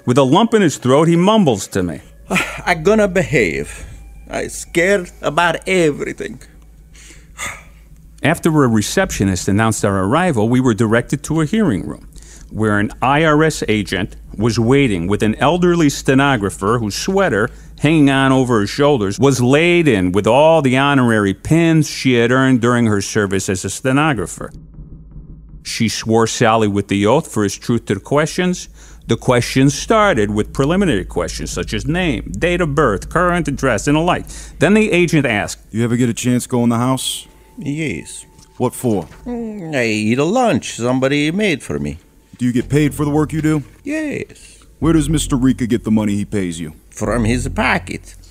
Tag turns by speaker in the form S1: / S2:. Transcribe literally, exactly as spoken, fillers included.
S1: With a lump in his throat, he mumbles to me.
S2: I'm gonna behave. I'm scared about everything.
S1: After a receptionist announced our arrival, we were directed to a hearing room, where an I R S agent was waiting with an elderly stenographer whose sweater, hanging on over her shoulders, was laid in with all the honorary pins she had earned during her service as a stenographer. She swore Sally with the oath for his truth to the questions. The questions started with preliminary questions such as name, date of birth, current address, and the like. Then the agent asked,
S3: You ever get a chance to go in the house?
S2: Yes.
S3: What for?
S2: Mm, I eat a lunch somebody made for me.
S3: Do you get paid for the work you do?
S2: Yes.
S3: Where does Mister Rika get the money he pays you?
S2: From his pocket.